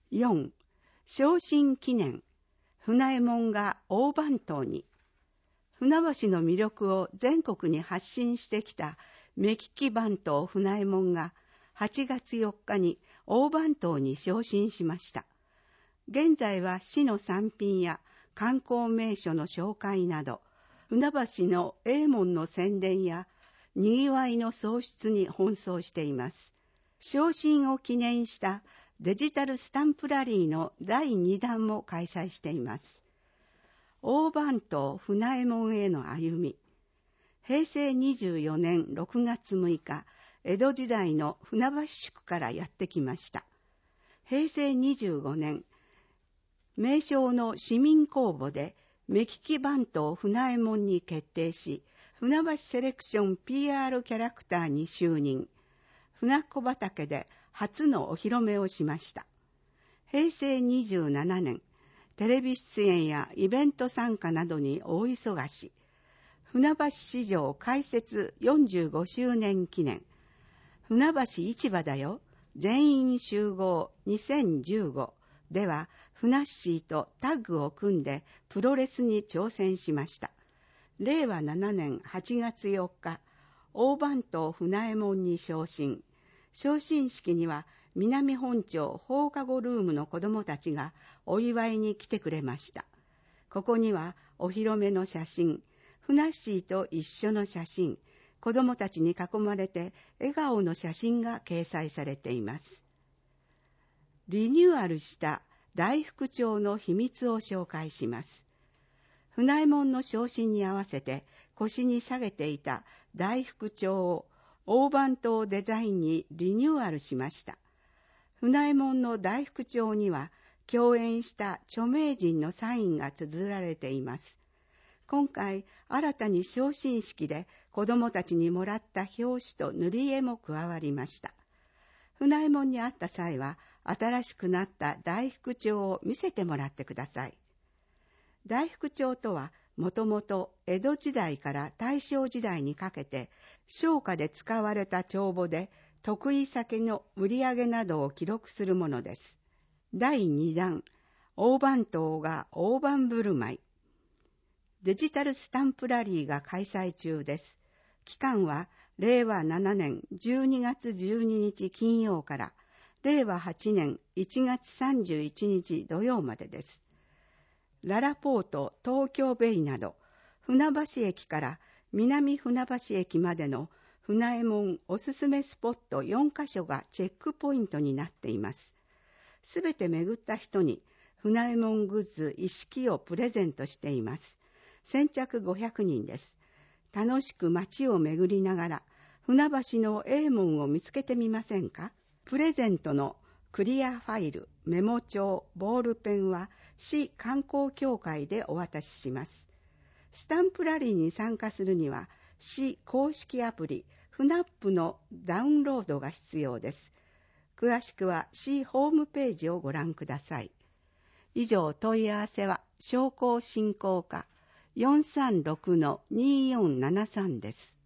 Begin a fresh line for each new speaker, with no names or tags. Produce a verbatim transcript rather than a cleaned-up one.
よん. 昇進記念、船右衛門が大番頭に。船橋の魅力を全国に発信してきた目利き番頭船右衛門がはちがつよっかに大番頭に昇進しました。現在は市の産品や観光名所の紹介など、船橋のええもんの宣伝や賑わいの創出に奔走しています。昇進を記念したデジタルスタンプラリーのだいにだんも開催しています。大番頭船右衛門への歩み。へいせいにじゅうよねんろくがつむいか、江戸時代の船橋宿からやってきました。へいせいにじゅうごねん、名称の市民公募で目利き番頭船右衛門に決定し、船橋セレクション ピーアール キャラクターに就任。船子畑で初のお披露目をしました。へいせいにじゅうななねん、テレビ出演やイベント参加などに大忙し。船橋市場開設よんじゅうごしゅうねん記念。船橋市場だよ。全員集合にせんじゅうごでは、ふなっしーとタッグを組んでプロレスに挑戦しました。れいわななねんはちがつよっか、大番頭船右衛門に昇進。昇進式には南本町放課後ルームの子供たちがお祝いに来てくれました。ここにはお披露目の写真、ふなっしーと一緒の写真、子供たちに囲まれて笑顔の写真が掲載されています。リニューアルした大福帳の秘密を紹介します。船右衛門の昇進に合わせて腰に下げていた大福帳を大番頭デザインにリニューアルしました。船右衛門の大福帳には共演した著名人のサインが綴られています。今回新たに昇進式で子供たちにもらった表紙と塗り絵も加わりました。船右衛門に会った際は新しくなった大福帳を見せてもらってください。大福帳とはもともと江戸時代から大正時代にかけて商家で使われた帳簿で得意先の売り上げなどを記録するものです。だいにだん、大番頭が大盤振る舞い。デジタルスタンプラリーが開催中です。期間はれいわななねんじゅうにがつじゅうににち金曜かられいわはちねんいちがつさんじゅういちにち土曜までです。ララポート東京ベイなど船橋駅から南船橋駅までの船右衛門おすすめスポットよんかしょがチェックポイントになっています。すべて巡った人に船右衛門グッズ一式をプレゼントしています。先着ごひゃくにんです。楽しく街を巡りながら船橋のええもんを見つけてみませんか？プレゼントのクリアファイル、メモ帳、ボールペンは市観光協会でお渡しします。スタンプラリーに参加するには市公式アプリフナップのダウンロードが必要です。詳しくは市ホームページをご覧ください。以上、問い合わせは商工振興課 よんさんろくのにーよんななさん です。